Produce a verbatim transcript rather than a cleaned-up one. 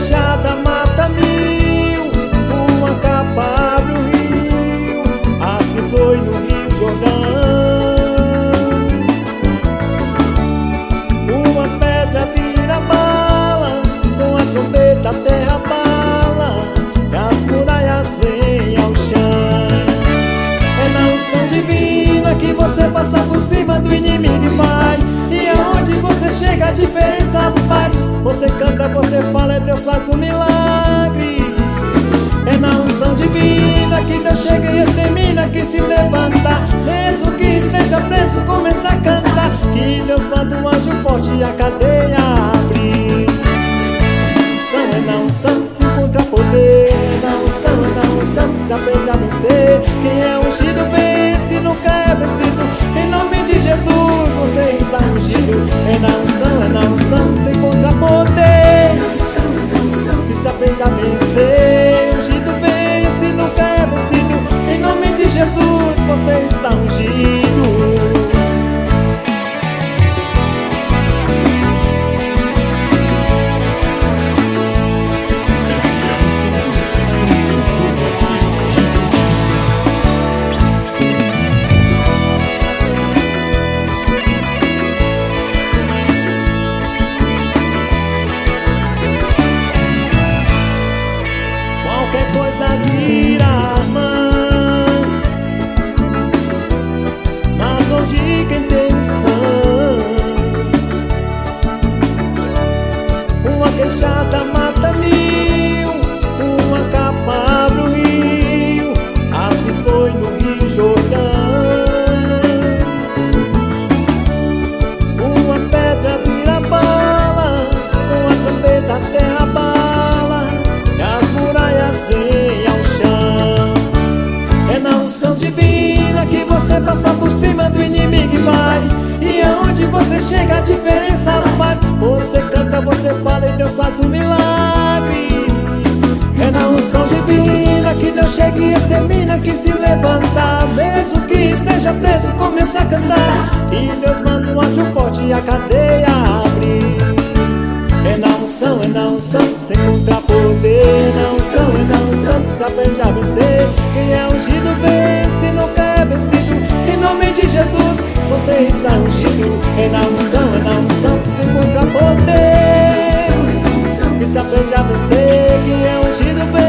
queixada mata mil, uma capa abre o rio. Assim foi no Rio Jordão. Uma pedra vira bala, com a trombeta a terra bala, e as muralhas vêm ao chão. É na unção divina que você passa por cima do inimigo e vai. E aonde você chega a diferença faz. Você canta, você fala, e Deus faz um milagre. É na unção divina que Deus chega e extermina que se levanta. Mesmo que seja preso, começa a cantar. Que Deus manda um anjo forte e a cadeia abre. Unção é na unção que se encontra poder. É na unção, é na unção que se aprende a vencer. Quem é ungido vence, nunca é vencido. Em nome de Jesus você está ungido. É na unção, é na unção que se encontra poder. Que se aprende a vencer. Ungido vence, nunca é vencido. Em nome de Jesus você está ungido. Qualquer coisa vira arma nas mãos de quem tem unção. Uma queixada mata mil, uma capa abre o rio. Assim foi no Rio Jordão. Uma pedra vira bala, com a trombeta a terra bala, e as muralhas vêm ao chão. É na unção divina que você passa por cima do inimigo e vai. E aonde você chega a diferença faz. Você canta, você fala, e Deus faz um milagre. É na unção divina que Deus chega e extermina que se levanta. Mesmo que esteja preso, começa a cantar. E Deus manda um anjo forte e a cadeia abre. É na unção, é na unção que se encontra poder. É na unção, é na unção que se aprende a vencer. Quem é ungido vence, nunca é vencido. Em nome de Jesus você está ungido. É na unção, é na unção que se encontra poder. Que se aprende a vencer. Quem é ungido vence.